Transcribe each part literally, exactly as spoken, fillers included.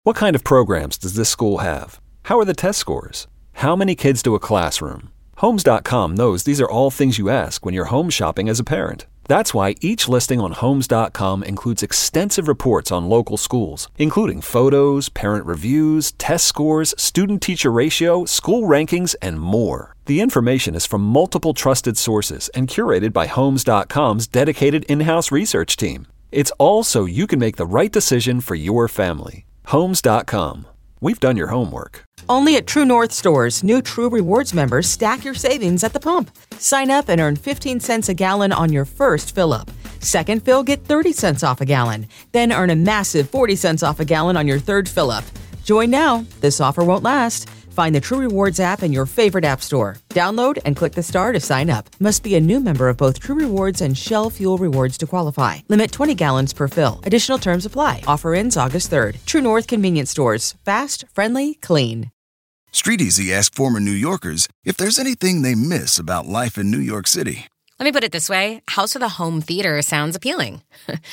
What kind of programs does this school have? How are the test scores? How many kids do a classroom? Homes dot com knows these are all things you ask when you're home shopping as a parent. That's why each listing on Homes dot com includes extensive reports on local schools, including photos, parent reviews, test scores, student-teacher ratio, school rankings, and more. The information is from multiple trusted sources and curated by Homes dot com's dedicated in-house research team. It's all so you can make the right decision for your family. Homes dot com. We've done your homework. Only at True North stores, new True Rewards members stack your savings at the pump. Sign up and earn fifteen cents a gallon on your first fill-up. Second fill, get thirty cents off a gallon. Then earn a massive forty cents off a gallon on your third fill-up. Join now. This offer won't last. Find the True Rewards app in your favorite app store. Download and click the star to sign up. Must be a new member of both True Rewards and Shell Fuel Rewards to qualify. Limit twenty gallons per fill. Additional terms apply. Offer ends August third. True North Convenience Stores. Fast, friendly, clean. StreetEasy asked former New Yorkers if there's anything they miss about life in New York City. Let me put it this way. House with a home theater sounds appealing.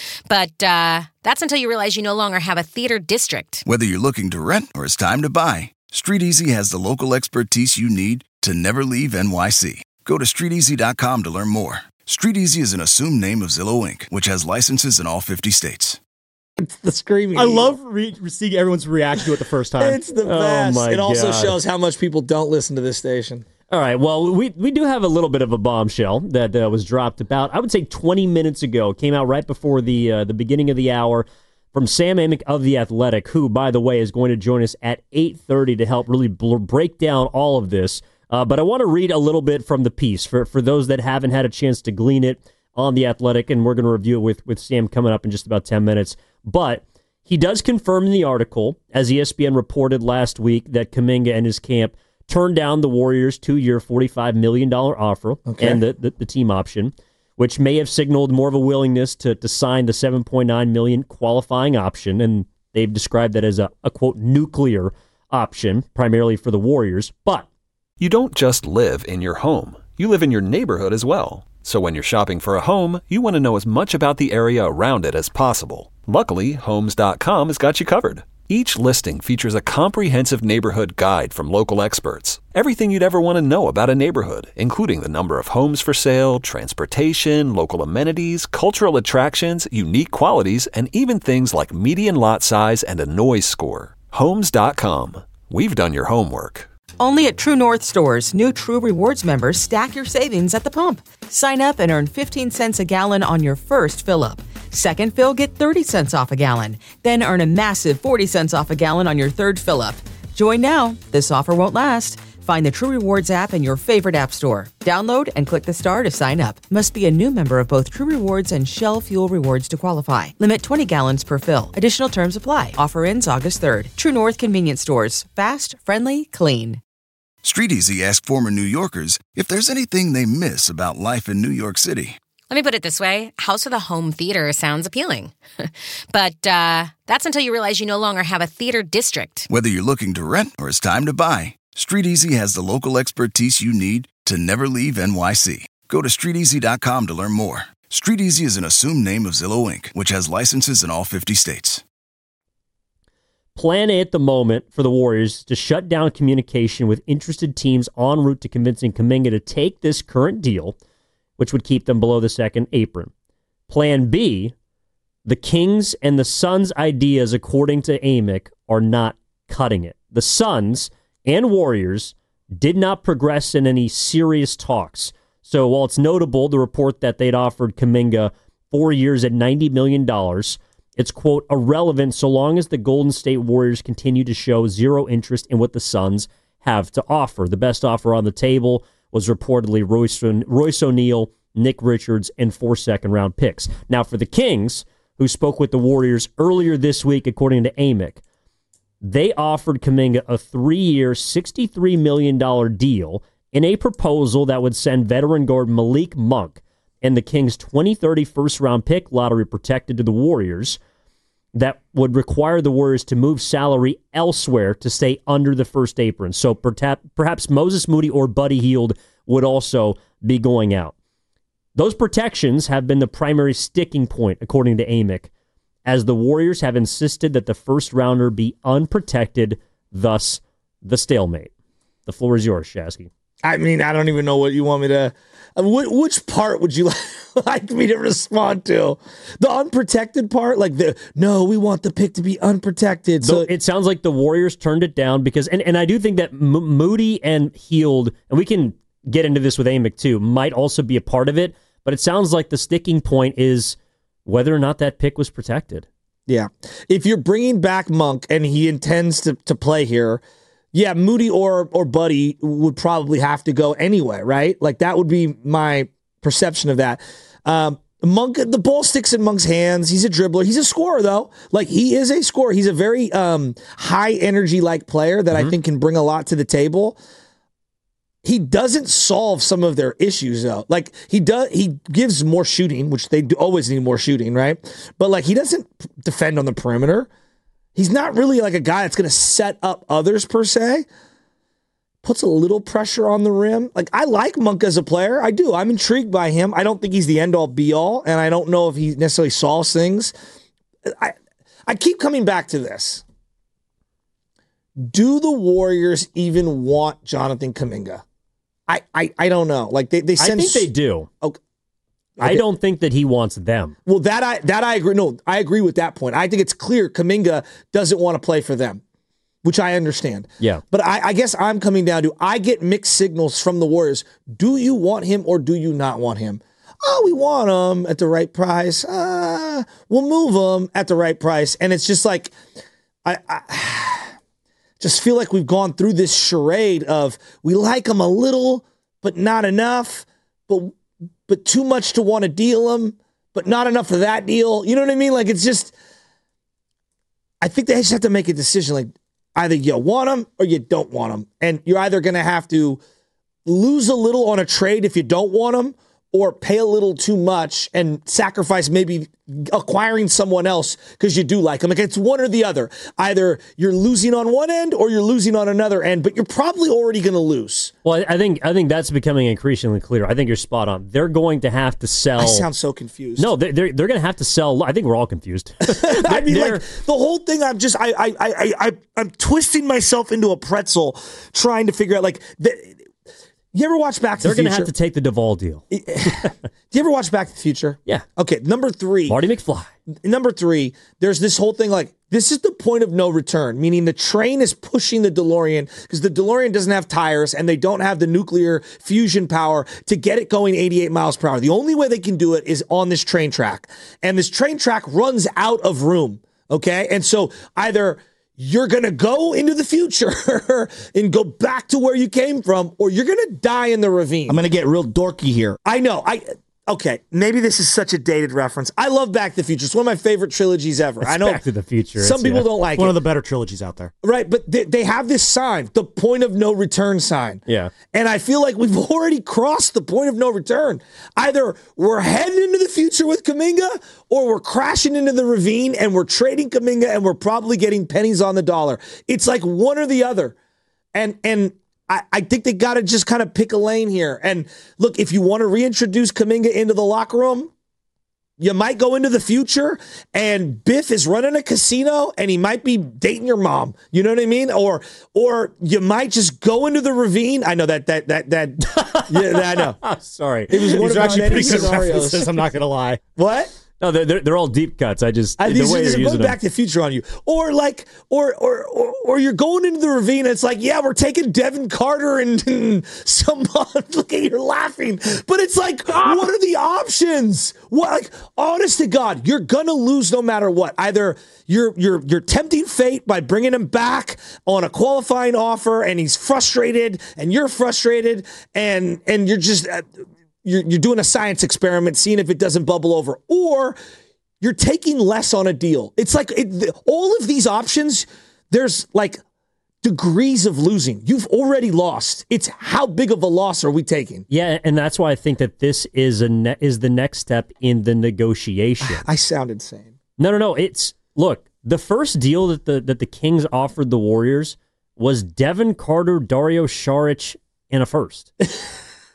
But uh, that's until you realize you no longer have a theater district. Whether you're looking to rent or it's time to buy, StreetEasy has the local expertise you need to never leave N Y C. Go to street easy dot com to learn more. StreetEasy is an assumed name of Zillow Incorporated, which has licenses in all fifty states. It's the screaming. I love re- seeing everyone's reaction to it the first time. It's the best. Oh my it also God. shows how much people don't listen to this station. All right, well, we we do have a little bit of a bombshell that uh, was dropped about, I would say, twenty minutes ago. It came out right before the uh, the beginning of the hour from Sam Amick of The Athletic, who, by the way, is going to join us at eight thirty to help really bl- break down all of this. Uh, but I want to read a little bit from the piece for, for those that haven't had a chance to glean it on The Athletic, and we're going to review it with, with Sam coming up in just about ten minutes. But he does confirm in the article, as E S P N reported last week, that Kuminga and his camp turned down the Warriors' two-year, forty-five million dollars offer okay. and the, the, the team option, which may have signaled more of a willingness to, to sign the seven point nine million dollars qualifying option, and they've described that as a, a, quote, nuclear option, primarily for the Warriors. But you don't just live in your home. You live in your neighborhood as well. So when you're shopping for a home, you want to know as much about the area around it as possible. Luckily, Homes dot com has got you covered. Each listing features a comprehensive neighborhood guide from local experts. Everything you'd ever want to know about a neighborhood, including the number of homes for sale, transportation, local amenities, cultural attractions, unique qualities, and even things like median lot size and a noise score. Homes dot com. We've done your homework. Only at True North stores, new True Rewards members stack your savings at the pump. Sign up and earn fifteen cents a gallon on your first fill-up. Second fill, get thirty cents off a gallon. Then earn a massive forty cents off a gallon on your third fill-up. Join now. This offer won't last. Find the True Rewards app in your favorite app store. Download and click the star to sign up. Must be a new member of both True Rewards and Shell Fuel Rewards to qualify. Limit twenty gallons per fill. Additional terms apply. Offer ends August third. True North Convenience Stores. Fast, friendly, clean. StreetEasy asked former New Yorkers if there's anything they miss about life in New York City. Let me put it this way. House with a home theater sounds appealing. But uh, that's until you realize you no longer have a theater district. Whether you're looking to rent or it's time to buy, StreetEasy has the local expertise you need to never leave N Y C. Go to street easy dot com to learn more. StreetEasy is an assumed name of Zillow Incorporated, which has licenses in all fifty states. Plan A at the moment for the Warriors to shut down communication with interested teams en route to convincing Kuminga to take this current deal, which would keep them below the second apron. Plan B, the Kings and the Suns' ideas, according to Amick, are not cutting it. The Suns and Warriors did not progress in any serious talks. So while it's notable, the report that they'd offered Kuminga four years at ninety million dollars, it's, quote, irrelevant so long as the Golden State Warriors continue to show zero interest in what the Suns have to offer. The best offer on the table was reportedly Royce, Royce O'Neal, Nick Richards, and four second-round picks. Now, for the Kings, who spoke with the Warriors earlier this week, according to Amick, they offered Kuminga a three-year, sixty-three million dollars deal in a proposal that would send veteran guard Malik Monk and the Kings' twenty thirty first-round pick, lottery protected, to the Warriors, that would require the Warriors to move salary elsewhere to stay under the first apron. So perhaps Moses Moody or Buddy Hield would also be going out. Those protections have been the primary sticking point, according to Amick, as the Warriors have insisted that the first rounder be unprotected, thus the stalemate. The floor is yours, Shasky. I mean, I don't even know what you want me to... I mean, wh- which part would you like me to respond to? The unprotected part? Like, the no, we want the pick to be unprotected. So Though it sounds like the Warriors turned it down because... And, and I do think that M- Moody and Hield, and we can get into this with Amick too, might also be a part of it, but it sounds like the sticking point is whether or not that pick was protected. Yeah. If you're bringing back Monk and he intends to, to play here... Yeah, Moody or or Buddy would probably have to go anyway, right? Like, that would be my perception of that. Um, Monk, the ball sticks in Monk's hands. He's a dribbler. He's a scorer, though. Like, he is a scorer. He's a very um, high-energy-like player that mm-hmm. I think can bring a lot to the table. He doesn't solve some of their issues, though. Like, he does, he gives more shooting, which they do always need more shooting, right? But, like, he doesn't defend on the perimeter. He's not really like a guy that's going to set up others per se. Puts a little pressure on the rim. Like, I like Monk as a player. I do. I'm intrigued by him. I don't think he's the end-all, be-all, and I don't know if he necessarily solves things. I, I keep coming back to this. Do the Warriors even want Jonathan Kuminga? I, I, I don't know. Like, they, they send... I think they do. Okay. I don't think that he wants them. Well, that I that I agree. No, I agree with that point. I think it's clear Kuminga doesn't want to play for them, which I understand. Yeah. But I, I guess I'm coming down to, I get mixed signals from the Warriors. Do you want him or do you not want him? Oh, we want him at the right price. Uh, we'll move him at the right price. And it's just like, I, I just feel like we've gone through this charade of we like him a little, but not enough. But but too much to want to deal him, but not enough for that deal. You know what I mean? Like, it's just, I think they just have to make a decision. Like, either you want him or you don't want him. And you're either going to have to lose a little on a trade if you don't want him, or pay a little too much and sacrifice maybe acquiring someone else because you do like him. Like, it's one or the other. Either you're losing on one end or you're losing on another end, but you're probably already going to lose. Well, I think I think that's becoming increasingly clear. I think you're spot on. They're going to have to sell. I sound so confused. No, they're they're, they're going to have to sell. I think we're all confused. I mean, like, the whole thing. I'm just I I I I I'm twisting myself into a pretzel trying to figure out, like, the, you ever watch Back to They're the Future? They're going to have to take the Duvall deal. Do you ever watch Back to the Future? Yeah. Okay, number three. Marty McFly. Number three, there's this whole thing like, this is the point of no return, meaning the train is pushing the DeLorean because the DeLorean doesn't have tires and they don't have the nuclear fusion power to get it going eighty-eight miles per hour. The only way they can do it is on this train track. And this train track runs out of room, okay? And so either you're going to go into the future and go back to where you came from, or you're going to die in the ravine. I'm going to get real dorky here. I know. I Okay, maybe this is such a dated reference. I love Back to the Future. It's one of my favorite trilogies ever. It's I know Back to the Future. Some people yeah. don't like one it. One of the better trilogies out there. Right, but they, they have this sign, the point of no return sign. Yeah. And I feel like we've already crossed the point of no return. Either we're heading into the future with Kuminga, or we're crashing into the ravine and we're trading Kuminga and we're probably getting pennies on the dollar. It's like one or the other. And and I, I think they got to just kind of pick a lane here. And look, if you want to reintroduce Kuminga into the locker room, you might go into the future and Biff is running a casino and he might be dating your mom. You know what I mean? Or or you might just go into the ravine. I know that, that, that, that, yeah, I know. Sorry. It was one These of are actually many pretty good scenarios. references, I'm not going to lie. What? No, they're, they're all deep cuts. I just, I, the these way are you're just using going back them. to the future on you. Or like, or, or, or, or you're going into the ravine and it's like, yeah, we're taking Devin Carter and, and some, look at you're laughing, but it's like, what are the options? What, like, honest to God, you're going to lose no matter what. Either you're, you're, you're tempting fate by bringing him back on a qualifying offer and he's frustrated and you're frustrated and, and you're just, uh, You're, you're doing a science experiment, seeing if it doesn't bubble over, or you're taking less on a deal. It's like it, all of these options, there's like degrees of losing. You've already lost. It's how big of a loss are we taking? Yeah, and that's why I think that this is a ne- is the next step in the negotiation. I sound insane. No, no, no. It's look, the first deal that the that the Kings offered the Warriors was Devin Carter, Dario Saric, and a first.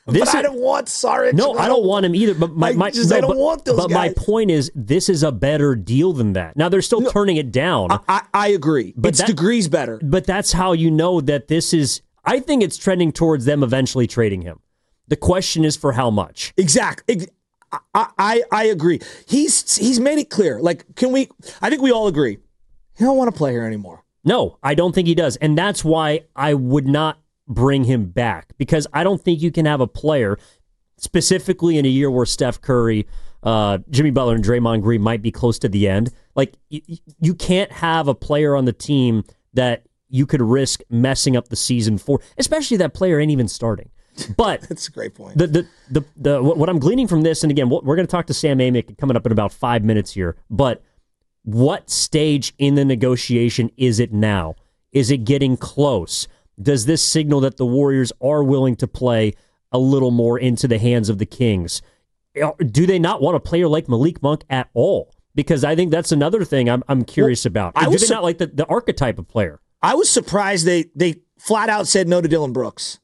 This but I don't want Saric. No, I don't want him either. But my, I my just no, I don't but, want those But guys. my point is, this is a better deal than that. Now they're still no, turning it down. I, I, I agree. But it's that, degrees better. But that's how you know that this is. I think it's trending towards them eventually trading him. The question is for how much. Exactly. I, I I agree. He's he's made it clear. Like, can we? I think we all agree. He don't want to play here anymore. No, I don't think he does, and that's why I would not bring him back, because I don't think you can have a player, specifically in a year where Steph Curry, uh, Jimmy Butler, and Draymond Green might be close to the end. Like, you, you can't have a player on the team that you could risk messing up the season for, especially that player ain't even starting. But that's a great point. The the the, the what I'm gleaning from this, and again, we're going to talk to Sam Amick coming up in about five minutes here. But what stage in the negotiation is it now? Is it getting close? Does this signal that the Warriors are willing to play a little more into the hands of the Kings? Do they not want a player like Malik Monk at all? Because I think that's another thing I'm I'm curious well, about. Do they su- not like the, the archetype of player? I was surprised they they flat out said no to Dillon Brooks.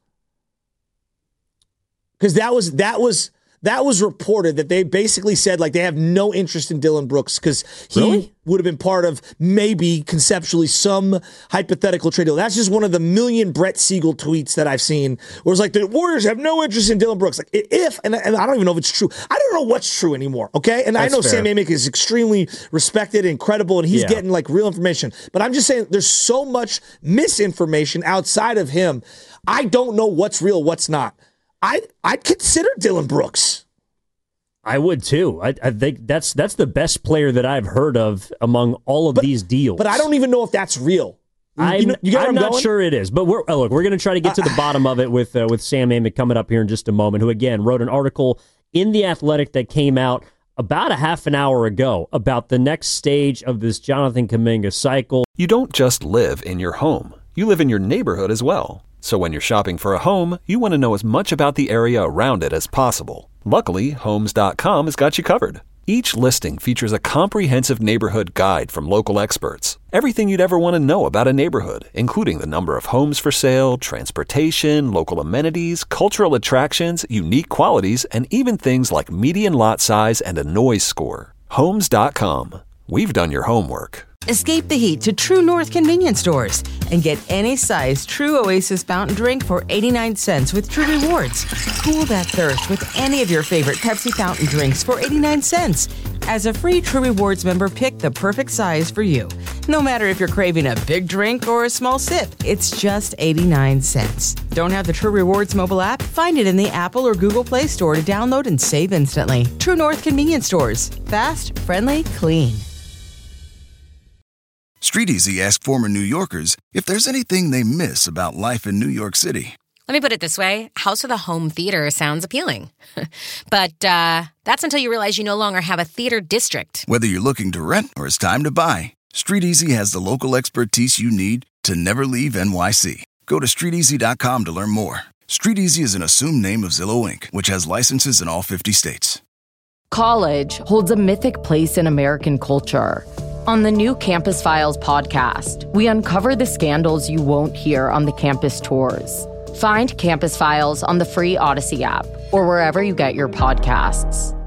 Because that was that was that was reported that they basically said like they have no interest in Dillon Brooks because he really? would have been part of maybe conceptually some hypothetical trade deal. That's just one of the million Brett Siegel tweets that I've seen where it's like the Warriors have no interest in Dillon Brooks. Like if and, and I don't even know if it's true. I don't know what's true anymore. Okay, and That's I know fair. Sam Amick is extremely respected and credible, and he's yeah. getting like real information. But I'm just saying there's so much misinformation outside of him. I don't know what's real, what's not. I I'd consider Dillon Brooks. I would too. I, I think that's that's the best player that I've heard of among all of but, these deals. But I don't even know if that's real. I'm, you know, you I'm, I'm not going? sure it is. But we're oh, look, we're going to try to get to the uh, bottom of it with uh, with Sam Amick coming up here in just a moment. Who again wrote an article in The Athletic that came out about a half an hour ago about the next stage of this Jonathan Kuminga cycle. You don't just live in your home; you live in your neighborhood as well. So when you're shopping for a home, you want to know as much about the area around it as possible. Luckily, Homes dot com has got you covered. Each listing features a comprehensive neighborhood guide from local experts. Everything you'd ever want to know about a neighborhood, including the number of homes for sale, transportation, local amenities, cultural attractions, unique qualities, and even things like median lot size and a noise score. Homes dot com. We've done your homework. Escape the heat to True North convenience stores and get any size True Oasis fountain drink for eighty-nine cents with True Rewards. Cool that thirst with any of your favorite Pepsi fountain drinks for eighty-nine cents. As a free True Rewards member, pick the perfect size for you. No matter if you're craving a big drink or a small sip, it's just eighty-nine cents. Don't have the True Rewards mobile app? Find it in the Apple or Google Play Store to download and save instantly. True North convenience stores. Fast, friendly, clean. StreetEasy asked former New Yorkers if there's anything they miss about life in New York City. Let me put it this way. House of the Home Theater sounds appealing. But uh, that's until you realize you no longer have a theater district. Whether you're looking to rent or it's time to buy, StreetEasy has the local expertise you need to never leave N Y C. Go to street easy dot com to learn more. StreetEasy is an assumed name of Zillow Incorporated, which has licenses in all fifty states. College holds a mythic place in American culture. On the new Campus Files podcast, we uncover the scandals you won't hear on the campus tours. Find Campus Files on the free Odyssey app or wherever you get your podcasts.